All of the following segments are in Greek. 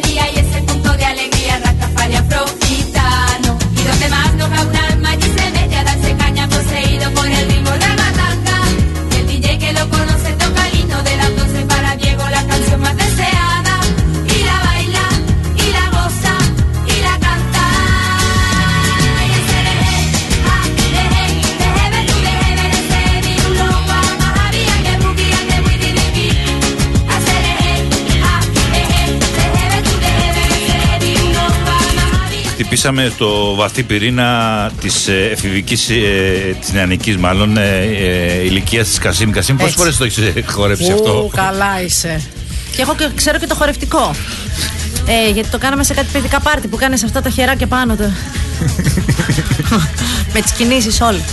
día y ese punto de alegría Rastafari afrogitano. Y donde más nos va un alma y se mete a darse caña poseído por el ritmo de matanga. Y el DJ que lo conoce toca el himno de las 12 para Diego, la canción más deseada. Y la baila, y la goza, y la canta. Y ese Χτυπήσαμε το βαθύ πυρήνα της εφηβικής, της νεανικής μάλλον, ηλικίας της Κασίμ. Κασίμ, πόσες φορές το έχεις χορέψει αυτό? Καλά είσαι. Και έχω ξέρω και το χορευτικό. Γιατί το κάναμε σε κάτι παιδικά πάρτι που κάνεις αυτά τα χεράκια πάνω του. Με τις κινήσεις όλοι.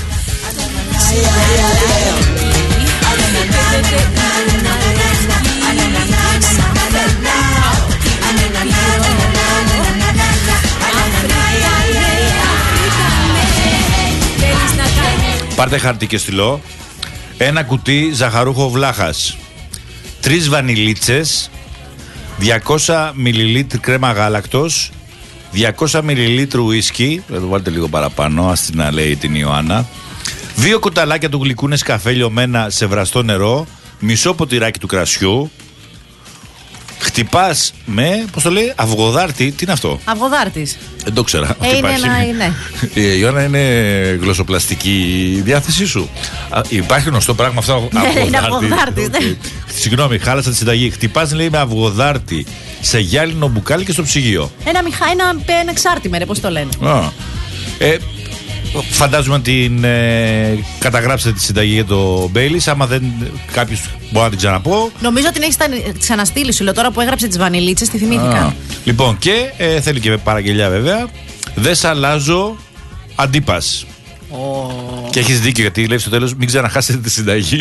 Πάρτε χαρτί και στυλό. Ένα κουτί ζαχαρούχο βλάχας, 3 βανιλίτσες, 200 μιλιλίτρ κρέμα γάλακτος, 200 μιλιλίτρ ουίσκι, θα το βάλετε λίγο παραπάνω, ας την λέει την Ιωάννα, 2 κουταλάκια του γλυκού Νεσκαφέ λιωμένα σε βραστό νερό, μισό ποτηράκι του κρασιού. Χτυπάς με, πώς το λέει, αυγοδάρτη. Τι είναι αυτό? Αυγοδάρτης. Δεν το ξέρα. Είναι ναι. Η Ιωάννα είναι γλωσσοπλαστική η διάθεσή σου. Υπάρχει γνωστό πράγμα αυτό? Ναι, είναι αυγοδάρτης. Ναι. Συγγνώμη, χάλασα τη συνταγή. Χτυπάς, λέει, με αυγοδάρτη σε γυάλινο μπουκάλι και στο ψυγείο. Ένα εξάρτημα, πώς το λένε. Φαντάζομαι την καταγράψετε τη συνταγή για το Μπέιλις. Άμα δεν κάποιος μπορεί να την ξαναπώ. Νομίζω την έχεις ξαναστείλει, σου λέω, τώρα που έγραψε τις βανιλίτσες, τη θυμήθηκα. Λοιπόν, και θέλει και παραγγελιά βέβαια. Δεν σ' αλλάζω, αντίπας. Και έχεις δίκιο, γιατί λέει στο τέλος μην ξαναχάσετε τη συνταγή.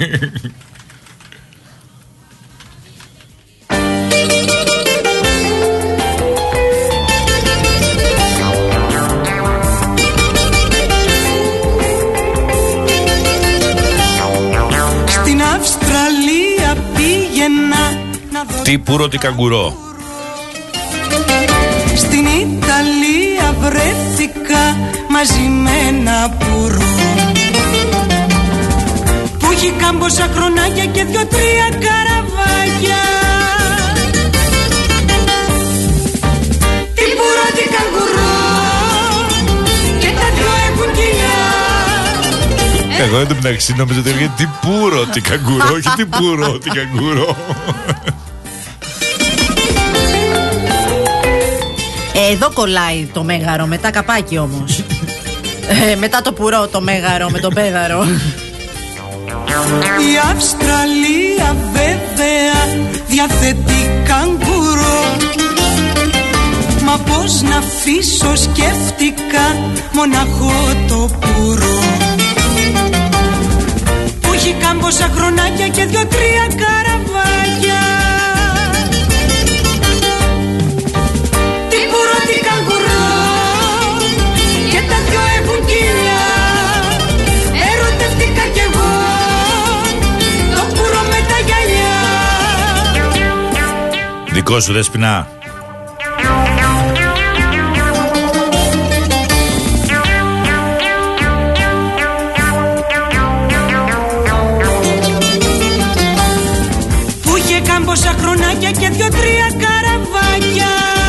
Τι πουρο, τι καγκουρό. Στην Ιταλία βρέθηκα μαζί με ένα πουρό που έχει κάμποσα χρονάκια και 2-3 καραβάκια. Τι πουρο, τι καγκουρό και τα δυο έχουν κοιλιά. Εγώ εν τω μεταξύ νόμιζα ότι έλεγε τι πουρο, τι καγκουρό, όχι τι πουρο, τι καγκουρό. Εδώ κολλάει το μέγαρο, μετά καπάκι όμως. Μετά το πουρό, το μέγαρο με τον πέδαρο. Η Αυστραλία βέβαια διαθέτει καγκουρό. Μα πώς να αφήσω σκέφτηκα μοναχό το πουρό που έχει κάμποσα χρονάκια και 2-3 καραβάκια. Τι πουρό, τι καγκουρό και τα δυο έχουν κοιλιά. Ερωτευτήκα κι εγώ το πουρό με τα γυαλιά. Δικό σου, Δέσποινα. Που είχε κάμποσα χρονάκια και 2-3 καραβάκια.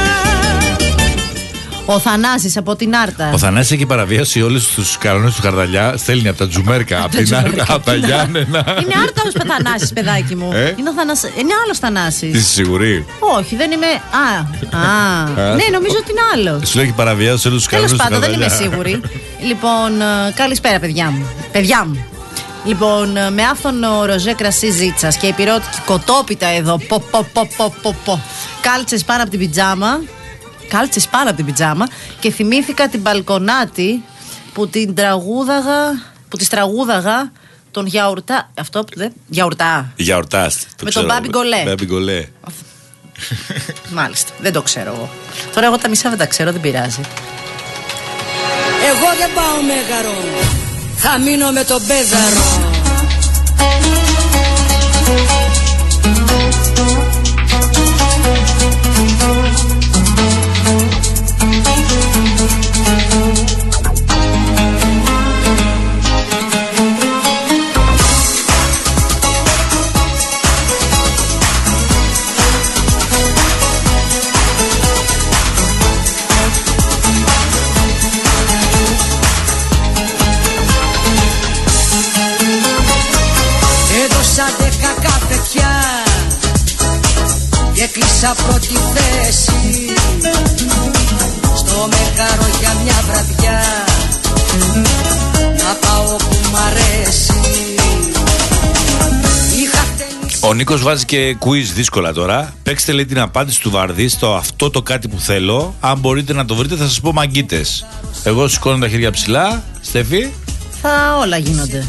Ο Θανάσης από την Άρτα. Ο Θανάσης έχει παραβίασει όλους τους κανόνες του Χαρδαλιά. Στέλνει από τα Τζουμέρκα, από την Άρτα, από τα Γιάννενα. Είναι Άρτα ο Θανάσης, παιδάκι μου. Είναι άλλος Θανάσης. Είσαι σίγουρη? Όχι, δεν είμαι. Ναι, νομίζω ότι είναι άλλο. Σου λέει έχει παραβιάσει όλους τους κανόνες του Χαρδαλιά. Τέλος πάντων, δεν είμαι σίγουρη. Λοιπόν, καλησπέρα, παιδιά μου. Λοιπόν, με άφθονο ροζέ κρασί ζίτσας και υπηρώτικη κοτόπιτα εδώ. Κάλτσες πάνω από την πιτζάμα. Κάλτσες πάνω από την πιτζάμα και θυμήθηκα την μπαλκονάτη που την τραγούδαγα. Που της τραγούδαγα τον γιαουρτά. Αυτό που δεν. Γιαουρτάς. Με τον Μπάμπι Γκολέ. Μπάμπι Γκολέ. Μάλιστα. Δεν το ξέρω εγώ. Τώρα εγώ τα μισά δεν τα ξέρω, δεν πειράζει. Εγώ δεν πάω μέγαρο. Θα μείνω με τον πέδαρο. Ο Νίκος βάζει και quiz δύσκολα τώρα. Παίξτε, λέει, την απάντηση του Βαρδί στο αυτό το κάτι που θέλω. Αν μπορείτε να το βρείτε, θα σας πω μαγκίτες. Εγώ σηκώνω τα χέρια ψηλά. Στέφη. Θα όλα γίνονται.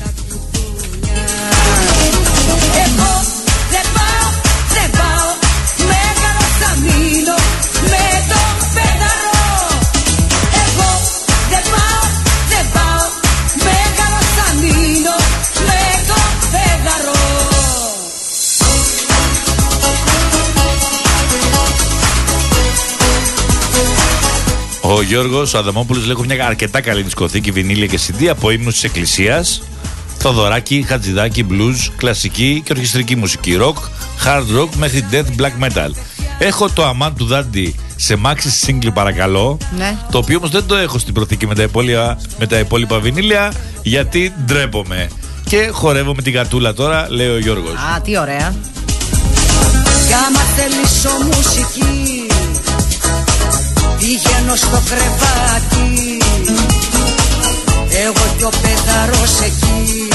Ο Γιώργος ο Αδαμόπουλος λέει: έχω μια αρκετά καλή δισκοθήκη, βινίλια και CD από ύμνους της Εκκλησίας, Θοδωράκη, Χατζηδάκη, blues, κλασική και ορχιστρική μουσική, rock, hard rock μέχρι death black metal. Έχω το αμάν του Δάντι σε maxi single, παρακαλώ. Ναι. Το οποίο όμως δεν το έχω στην προθήκη με τα υπόλοιπα βινίλια, γιατί ντρέπομαι. Και χορεύω με την κατούλα τώρα, λέει ο Γιώργος. Α, τι ωραία. Κάμα θέλεις μουσική, πηγαίνω στο κρεβάτι, εγώ κι ο παιδαρός εκεί,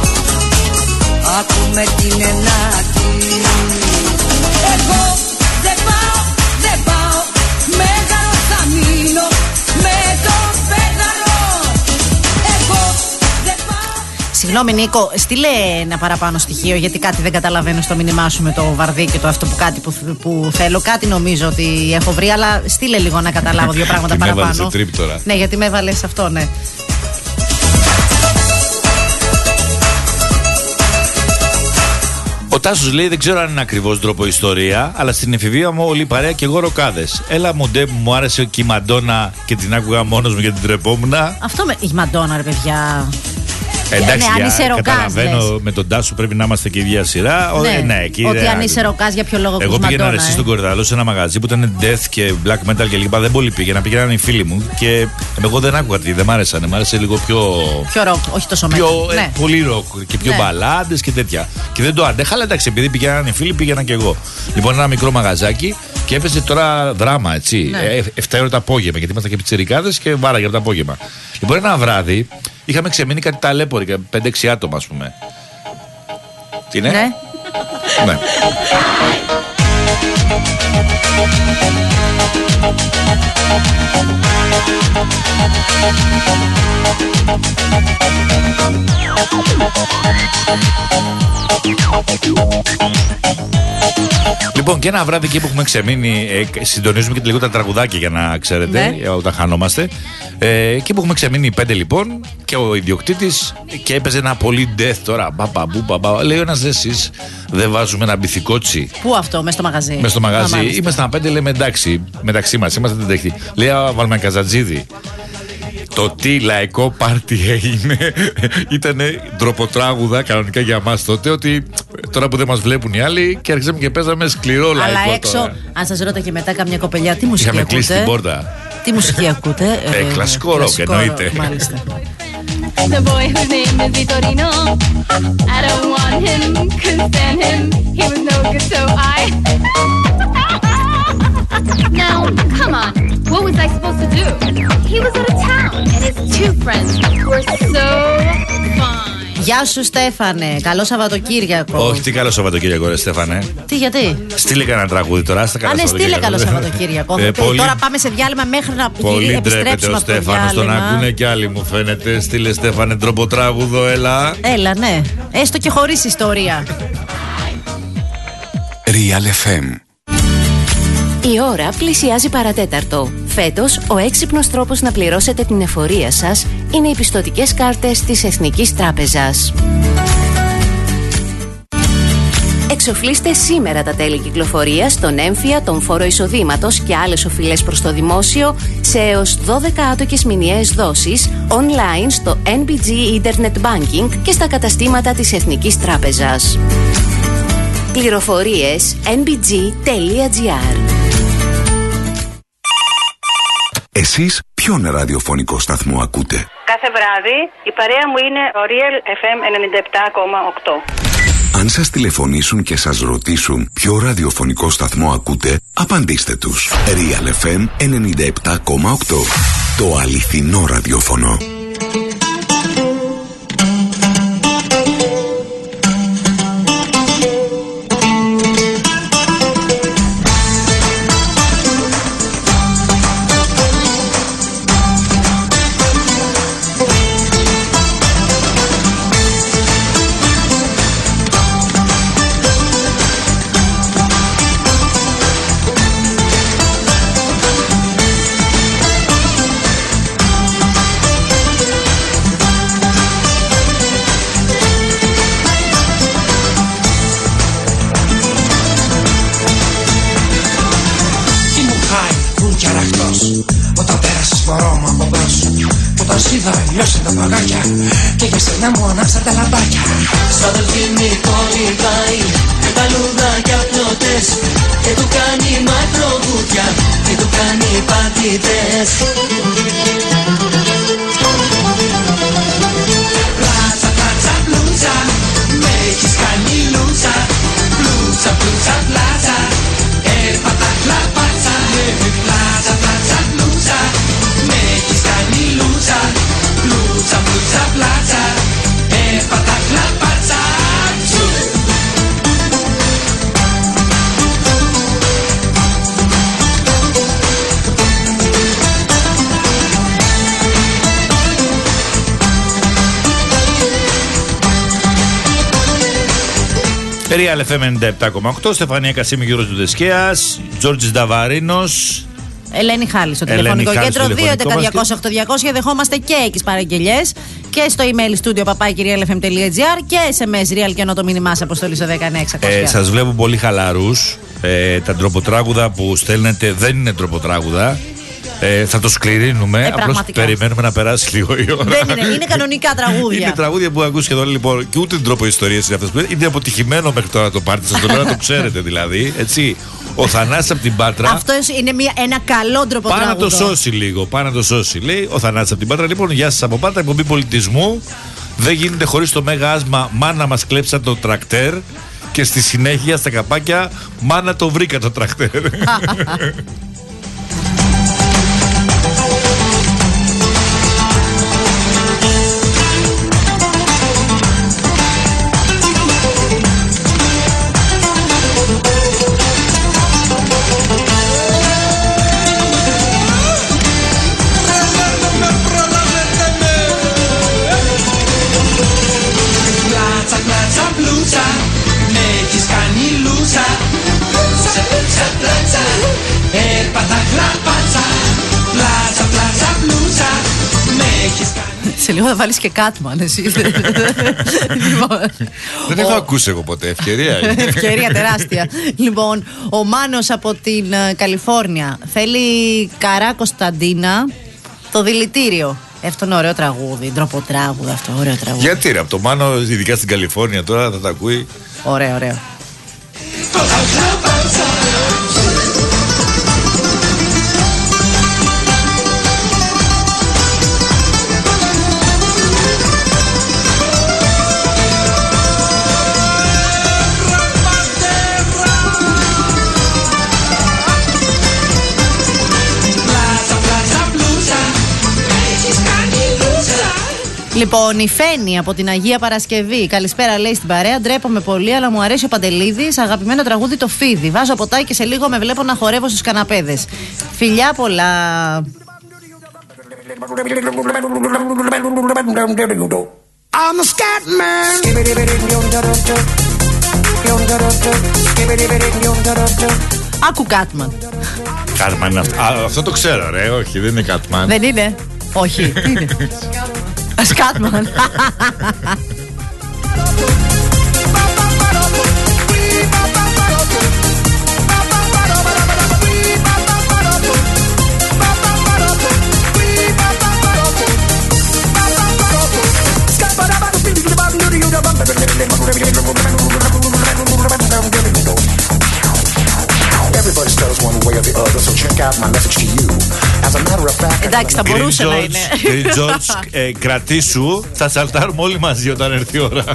άκουμε την ενάτη. Εγώ δεν πάω, μέγαρο θα μείνω με τον παιδαρό. Εγώ δεν πάω. Συγγνώμη Νίκο, στείλε ένα παραπάνω στοιχείο, γιατί κάτι δεν καταλαβαίνω στο μήνυμά σου με το Βαρδί και το αυτό που θέλω. Κάτι νομίζω ότι έχω βρει, αλλά στείλε λίγο να καταλάβω δύο πράγματα παραπάνω. Με έβαλες σε τρίπ τώρα. Ναι, γιατί με έβαλες αυτό, ναι. Ο Τάσος λέει: δεν ξέρω αν είναι ακριβώς ντρόπο ιστορία, αλλά στην εφηβεία μου όλη η παρέα και εγώ ροκάδες. Έλα μοντέ μου άρεσε και η Μαντόνα και την άκουγα μόνος μου γιατί την τρεπόμουνα. Αυτό με η Μαντόνα, ρε παιδιά. Εντάξει, ναι, αν είσαι ροκάς, καταλαβαίνω, με τον Τάσο πρέπει να είμαστε και ίδια σειρά. Ότι αν είσαι ροκάς, για ποιο λόγο ακούς Εγώ πήγαινα Μαντόνα, εσύ στον Κορυδαλό σε ένα μαγαζί που ήταν death και black metal και λοιπά. Δεν πολύ πήγαινα, πήγαιναν οι φίλοι μου και εγώ δεν άκουγα, δεν μ' άρεσαν. Μ' άρεσε λίγο πιο. Πιο ροκ, όχι τόσο μέτρο. Ναι. Πολύ ροκ και πιο μπαλάντες και τέτοια. Και δεν το αντέχα, αλλά εντάξει, επειδή πήγαιναν οι φίλοι, πήγαινα και εγώ. Λοιπόν, ένα μικρό μαγαζάκι και έπαιζε τώρα δράμα, έτσι. Ναι. 7 ώρα το απόγευμα, γιατί ήμασταν και πιτσιρικάδες και βάραγε από το απόγευμα. Λοιπόν, ένα βράδυ είχαμε ξεμείνει κάτι ταλέποροι, 5-6 άτομα, ας πούμε. Τι είναι? Ναι. Ναι. Λοιπόν, και ένα βράδυ εκεί που έχουμε ξεμείνει, συντονίζουμε και λίγο τα τραγουδάκια για να ξέρετε, ναι, όταν χανόμαστε. Εκεί που έχουμε ξεμείνει 5 λοιπόν, και ο ιδιοκτήτης, και έπαιζε ένα πολύ death τώρα. Μπαμπα. Λέει ο ένας: εσείς δεν βάζουμε ένα μπιθικότσι? Πού αυτό, μέσα στο μαγαζί? Μέσα στο μαγαζί. Ήμασταν 5, λέμε εντάξει, μεταξύ μας, είμαστε τεντέχτη. Λέει: βάλουμε καζατζίδι. Το τι λαϊκό πάρτι έγινε, ήταν ντροποτράγουδα κανονικά για μας τότε, ότι τώρα που δεν μας βλέπουν οι άλλοι και αρχίσαμε και παίζαμε σκληρό λαϊκό. Αλλά έξω, τώρα, αν σας ρώτα και μετά καμιά κοπελιά, τι μουσική είχαμε ακούτε? Κλείσει την πόρτα. Τι μουσική ακούτε? Κλασικό ροκ, εννοείται. Μάλιστα. The boy whose name is Vitorino, I don't want him, couldn't stand him, he was no good, so I... Now, come on, what was I supposed to do? He was out of town, and his two friends were so fine. Γεια σου Στέφανε, καλό Σαββατοκύριακο. Όχι, τι καλό Σαββατοκύριακο, ρε Στέφανε. Τι, γιατί? Στείλε κανένα τραγούδι τώρα, στα καλά. Ναι, στείλε καλό Σαββατοκύριακο. Τώρα πάμε σε διάλειμμα μέχρι να επιστρέψουμε από το διάλειμμα. Τον ακούνε κι άλλοι, μου φαίνεται. Στείλε Στέφανε ντροποτράγουδο, έλα. Έλα, ναι. Έστω και χωρίς ιστορία. Real FM. Η ώρα πλησιάζει παρατέταρτο. Φέτος, ο έξυπνος τρόπος να πληρώσετε την εφορία σας είναι οι πιστωτικές κάρτες της Εθνικής Τράπεζας. Εξοφλήστε σήμερα τα τέλη κυκλοφορίας, τον έμφυα, τον φόρο εισοδήματος και άλλες οφειλές προς το δημόσιο σε έως 12 άτοκες μηνιαίες δόσεις online στο NBG Internet Banking και στα καταστήματα της Εθνικής Τράπεζας. Πληροφορίες nbg.gr. Εσείς ποιον ραδιοφωνικό σταθμό ακούτε? Κάθε βράδυ η παρέα μου είναι ο Real FM 97,8. Αν σας τηλεφωνήσουν και σας ρωτήσουν ποιο ραδιοφωνικό σταθμό ακούτε, απαντήστε τους. Real FM 97,8. Το αληθινό ραδιόφωνο. Όταν πέρασες μωρό μου από μπρος, όταν σ' είδα λιώσαν τα παγάκια και για σένα μου ανάψαν τα λαμπάκια. Σαν δελφίνικο λιβάι, με καλούδα και απλωτές, και του κάνει μακροβούτια και του κάνει πατητές. Πλάτσα, πλάτσα, πλούτσα, με έχεις κάνει λούτσα. Πλούτσα, πλούτσα, πλάτσα, έρπατα χλαπάτσα. Πλάτσα, πλάτσα, πλούτσα, με έχεις κάνει λούτσα. Πλούτσα, πλούτσα, πλάτσα, έρπατα χλαπάτσα. Real FM 97,8. Στεφανία Κασίμη, Γιώργος Ντουδεσκέας, Τζόρτζης Νταβαρίνος, Ελένη Χάλη στο τηλεφωνικό κέντρο 2.11.200.200. Δεχόμαστε και εκεί παραγγελιές και στο email studio papakirialfm.gr και SMS real και ενώ το μήνυμά σας αποστολή στο 19600. Σας βλέπω πολύ χαλαρούς. Τα ντροποτράγουδα που στέλνετε δεν είναι ντροποτράγουδα. Θα το σκληρύνουμε. Απλώς περιμένουμε να περάσει λίγο η ώρα. Δεν είναι κανονικά τραγούδια. Είναι τραγούδια που ακούς σχεδόν λοιπόν. Και ούτε ντρόπο ιστορίες είναι αυτές που είναι αποτυχημένο μέχρι τώρα το πάρτι. Σας το λέω να το ξέρετε δηλαδή. Έτσι. Ο Θανάσης από την Πάτρα. Αυτό είναι ένα καλό ντροποτράγουδο. Πάνω να το σώσει λίγο. Πάνω να το σώσει. Λέει ο Θανάσης από την Πάτρα. Λοιπόν, γεια σας από Πάτρα, εκπομπή πολιτισμού. Δεν γίνεται χωρίς το μέγα άσμα. Μάνα μας κλέψαν το τρακτέρ. Και στη συνέχεια στα καπάκια, μάνα το βρήκα το τρακτέρ. Σε λίγο θα βάλεις και Κάτμαν εσύ. Δεν έχω ακούσει εγώ ποτέ. Ευκαιρία είναι. Ευκαιρία τεράστια. Λοιπόν, ο Μάνος από την Καλιφόρνια θέλει Καρά Κωνσταντίνα, το δηλητήριο. Αυτό είναι ωραίο τραγούδι, ντροποτράγουδο αυτό, ωραίο τραγούδι. Γιατί ρε, από το Μάνο, ειδικά στην Καλιφόρνια τώρα θα τα ακούει. Ωραίο, ωραίο. Λοιπόν, η Φένη από την Αγία Παρασκευή. Καλησπέρα, λέει στην παρέα. Ντρέπομαι πολύ, αλλά μου αρέσει ο Παντελίδης. Αγαπημένο τραγούδι το Φίδι. Βάζω ποτάκι και σε λίγο με βλέπω να χορεύω στους καναπέδες. Φιλιά πολλά. Άκου Κάτμαν. Κάτμαν είναι αυτό. Αυτό το ξέρω, ρε. Όχι, δεν είναι Κάτμαν. Δεν είναι. Όχι. Είναι. Σκάτμαν. Εντάξει, θα μπορούσε να είναι. Κύριε Τζορτζ, κρατήσου, θα σαλτάρουμε όλοι μαζί όταν έρθει η ώρα.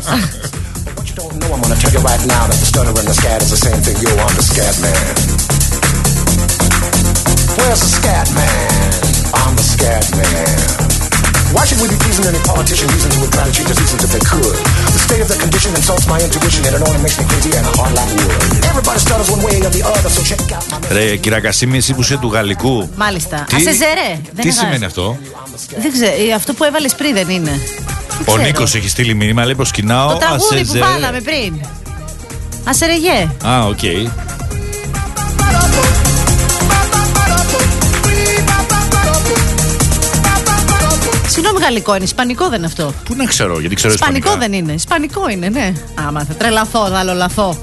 Why should we be pleasing any politician reason who would try to cheat the seasons if they could? The state of the condition insults my intuition and it only makes me crazy and a hard like wood. Everybody stutters one way or the other, so check out my... Ρε κυρία Κασίμη, εσύ που είσαι του γαλλικού. Μάλιστα. Ασεζερέ. Τι σημαίνει αυτό? Δεν ξέρω, αυτό που έβαλες πριν δεν είναι. Ο Νίκος έχει στείλει μήνυμα, λέει προσκυνάω. Το τραγούδι που βάλαμε πριν. Ασερεγέ. Α, οκ. Συγγνώμη, γαλλικό είναι, ισπανικό δεν είναι αυτό. Πού να ξέρω, γιατί ξέρω ισπανικό ισπανικά. δεν είναι, ισπανικό είναι, ναι. Άμα θα τρελαθώ, θα άλλο λαθώ.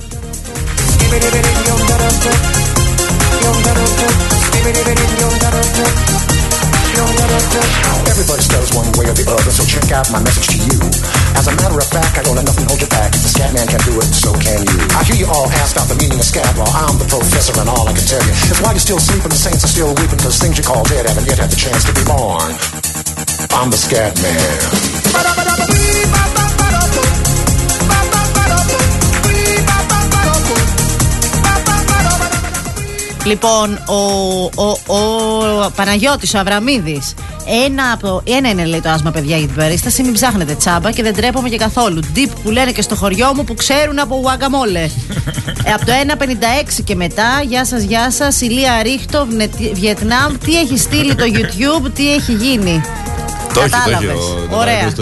Everybody stutters one way or the other, so check out my message to you. As a matter of fact, I don't let nothing hold you back. If the scat man can do it, so can you. I hear you all ask out the meaning of scat. Well, I'm the professor, and all I can tell you is while you're still sleeping, the saints are still weeping, because things you call dead haven't yet had the chance to be born. I'm the scat man. Λοιπόν, ο Παναγιώτης, ο Αβραμίδης. Ένα είναι, λέει, το άσμα, παιδιά, για την περίσταση. Μην ψάχνετε τσάμπα και δεν τρέπομαι και καθόλου. Deep που λένε και στο χωριό μου που ξέρουν από Γουαγκαμόλε. Από το 1.56 και μετά, γεια σας, Ηλία Ρίχτο, Βιετνάμ. Τι έχει στείλει το YouTube, τι έχει γίνει. Το κατάλαβες. έχει. Ωραία.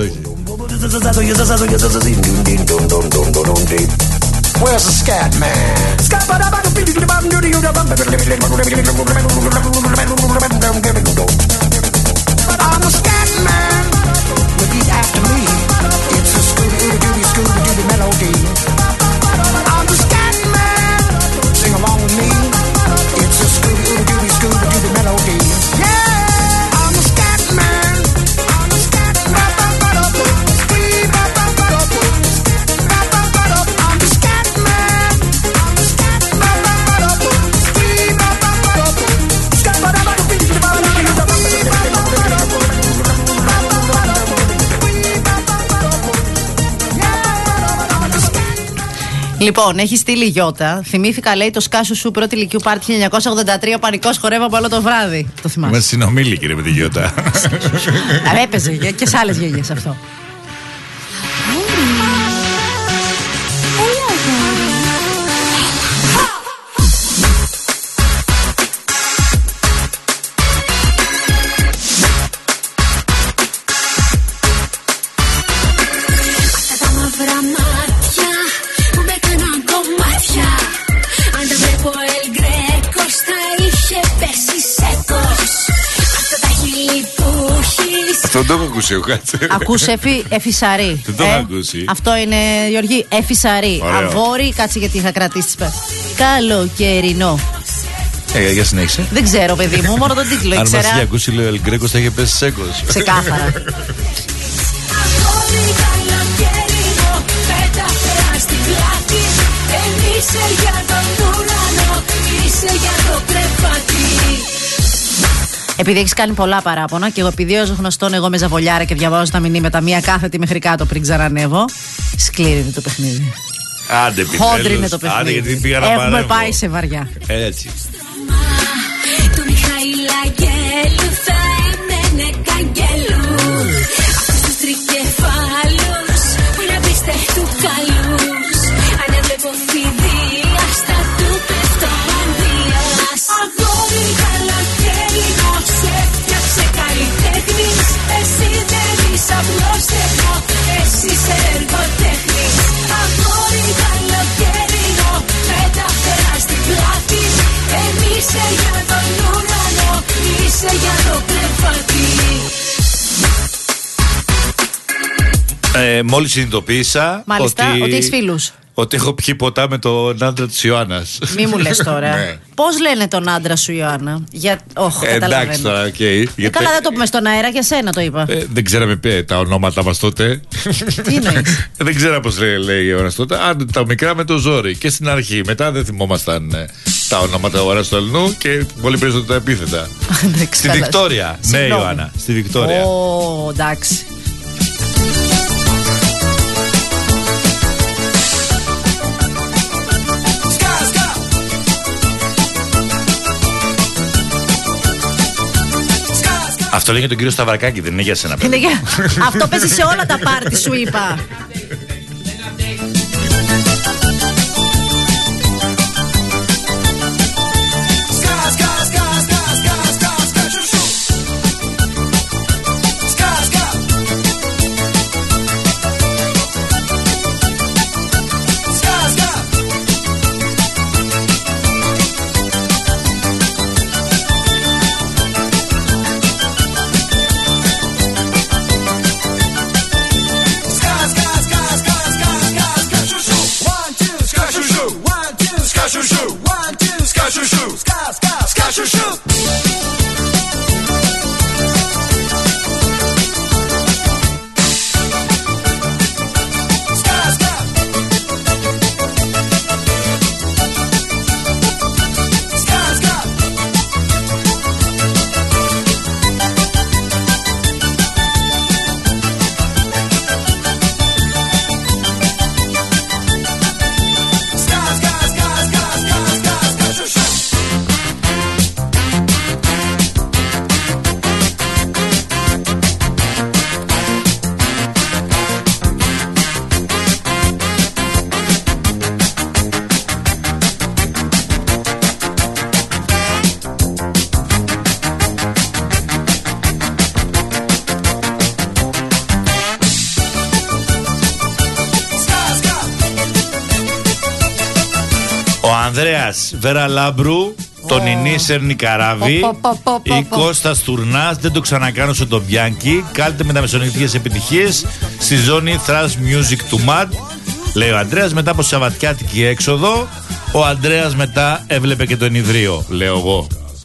Where's the scat man? I'm a scat man. Repeat after me. It's a Scooby-Dooby melody. I'm the scat man. Sing along with me. It's a Scooby-Dooby melody. Yeah, I'm a scat man. I'm a scat man. Λοιπόν, έχει στείλει η Γιώτα. Θυμήθηκα, λέει, το Σκάσου σου πρώτη ηλικίου πάρτι 1983. Πανικός χορεύαμε όλο το βράδυ. Το θυμάσαι? Είμαστε συνομήλικοι, ρε, με τη Γιώτα. Έπαιζε και σε άλλες γιαγιές αυτό. Αυτό δεν το έχω ακούσει, κάτσε. Ακούσε Εφησαρή. Δεν το έχω ακούσει. Αυτό είναι, Γιώργη, Εφησαρή. Αβόρη, κάτσε γιατί είχα κρατήσει. Καλοκαιρινό. Για συνέχισε. Δεν ξέρω, παιδί μου, μόνο τον τίτλο ήξερα. Αν μας είχε ακούσει, λέει, ο Ελγκρέκος θα είχε πέσει σέκος. Ξεκάθαρα. Είσαι για τον ουρανό, είσαι για το κρεβάτι. Επειδή έχεις κάνει πολλά παράπονα και εγώ, επειδή ως γνωστόν εγώ με ζαβολιάρα και διαβάζω τα μηνύματα μία κάθετη μέχρι κάτω πριν ξανανεύω, σκληρή είναι το παιχνίδι. Άντε, χόντρι είναι το παιχνίδι. Άντε, γιατί πήγα να έχουμε πάει σε βαριά. Έτσι. Του Μιχαήλ Αγγέλου θα έμενε καγγέλου. Αυτούς τους τρικεφάλους που είναι απίστευτου καλούς. Αν έβλεπω φιδία στα του πέφτω μανδύας. Αγόρι καλοκαίρινο, σε φτιάξε καλλιτέχνης. Εσύ δεν είσαι απλώς τεχνό, εσύ είσαι εργοτέχνης. Αγόρι καλοκαίρινο, μεταφέρα στην πλάτη. Είσαι για τον ουρανό, είσαι για το κρεβάτι. Μόλις συνειδητοποίησα μάλιστα, ότι έχεις φίλους. Ότι έχω πιει ποτά με τον άντρα της Ιωάννας. Μη μου λες τώρα. Ναι. Πώς λένε τον άντρα σου, Ιωάννα? Εντάξει τώρα, οκ. Καλά, δεν το πούμε στον αέρα, για σένα το είπα. Δεν ξέραμε τα ονόματα μας τότε. Τι εννοείς? Δεν ξέρω πώς λέει η Ιωάννας τότε. Αν τα μικρά με το ζόρι. Και στην αρχή. Μετά δεν θυμόμασταν τα ονόματα ο ένας του αλλού και πολύ περισσότερο τα επίθετα. Στη Βικτόρια. Ναι, Ιωάννα. Στη Βικτόρια. Ω, εντάξει. Αυτό λέει για τον κύριο Σταυρακάκη, δεν είναι για σένα, παιδί. Αυτό παίζει σε όλα τα πάρτι, σου είπα. Ανδρέας Βεραλάμπρου, τον Ινή Σερνικαράβη, η Κώστας Τουρνάς, δεν το ξανακάνω στο τον Μπιάνκι. Κάλτε με τα μεσονυχτικές επιτυχίες στη ζώνη Thrash Music του Mad. Λέει ο Ανδρέας, μετά από σαββατιάτικη έξοδο, ο Ανδρέας μετά έβλεπε και τον Ιδρύο, λέω εγώ.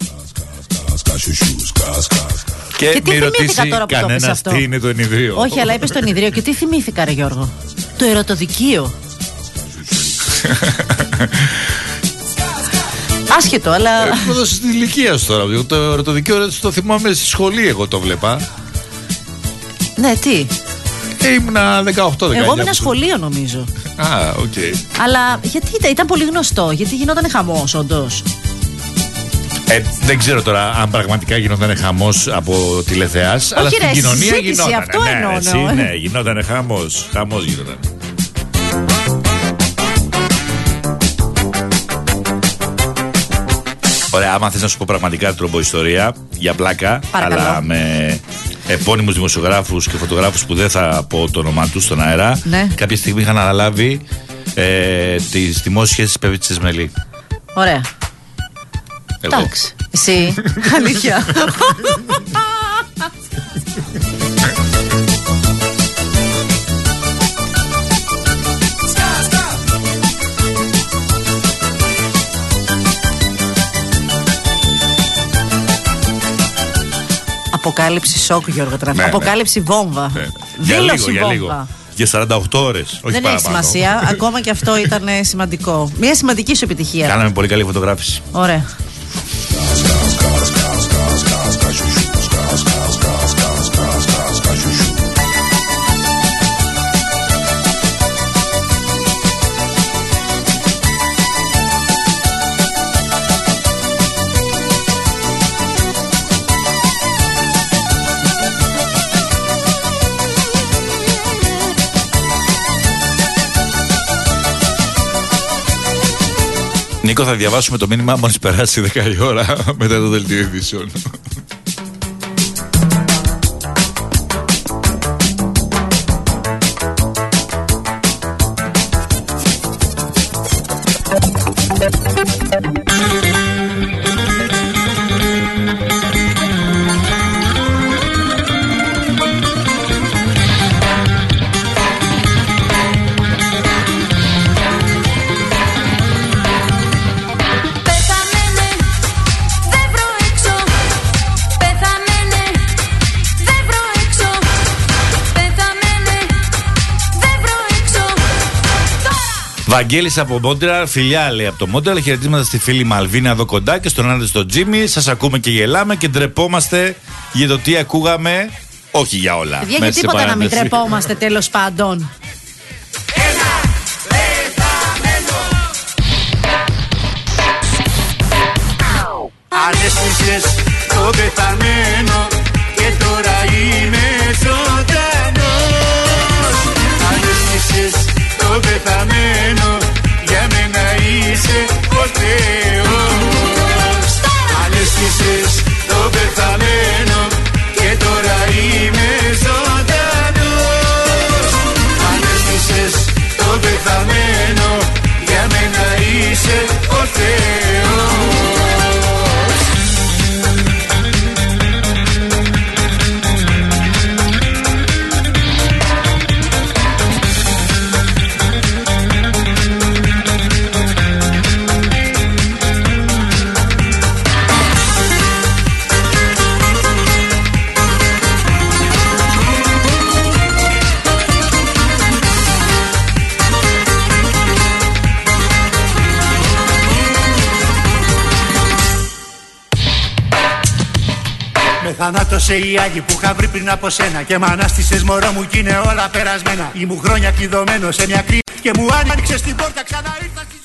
Και μη ρωτήσει κανένας τι είναι το ενιδρίο. Όχι, αλλά είπες το ενιδρίο και τι θυμήθηκα, ρε Γιώργο? Το ερωτοδικείο. Άσχετο, αλλά. Εδώ στην ηλικία σου τώρα. Το ερωτοδικείο το θυμάμαι στη σχολή, εγώ το βλέπα. Ναι, τι? Ήμουνα 18-19. Εγώ ήμουν σχολείο, νομίζω. Α, οκ. Αλλά γιατί ήταν πολύ γνωστό, γιατί γινόταν χαμός, όντως. Δεν ξέρω τώρα αν πραγματικά γινόταν χαμός από τηλεθεάς, αλλά στην κοινωνία γινόταν. Αυτό εννοώ. Ναι, γινόταν χαμός. Χαμός γινόταν. Ωραία, άμα θες να σου πω πραγματικά τρομποϊστορία, για πλάκα, παρακαλώ, αλλά με επώνυμους δημοσιογράφους και φωτογράφους που δεν θα πω το όνομά τους στον αέρα, ναι. Κάποια στιγμή είχαν αναλάβει τις δημόσιες σχέσεις Πεβίτσης Μελή. Ωραία. Εντάξει. Εσύ, αλήθεια. Αποκάλυψη σοκ, Γιώργο Τραφή. Ναι, αποκάλυψη βόμβα. Ναι. Για λίγο. Για 48 ώρες. Όχι δεν έχει σημασία. Ακόμα και αυτό ήταν σημαντικό. Μια σημαντική σου επιτυχία. Κάναμε πολύ καλή φωτογράφηση. Ωραία. Νίκο, θα διαβάσουμε το μήνυμα μόλις περάσει 10 η ώρα μετά το δελτίο ειδήσεων. Βαγγέλης από Μόντρεαλ, φιλιά λέει από το Μόντρεαλ. Χαιρετίσματα στη φίλη Μαλβίνα εδώ κοντά και στον Άντε στον Τζίμι. Σας ακούμε και γελάμε και ντρεπόμαστε για το τι ακούγαμε. Όχι για όλα. Παιδιά, για τίποτα να μην ντρεπόμαστε τέλος πάντων. Ανέστησες το πεθαμένο και τώρα είμαι ζωντανός. Ανέστησες το πεθαμένο, για μένα είσαι ο Θεός. Ανέστησες το πεθαμένο και τώρα είμαι ζωντανός. Ανέστησες το πεθαμένο, για μένα είσαι ο Θεός. Θανάτωσε η Άγη που είχα βρει πριν από σένα και μ' ανάστησες μωρό μου κι είναι όλα περασμένα. Ήμουν χρόνια κλειδωμένο σε μια κρύη και μου άνοιξες την πόρτα, ξανά ήρθα στη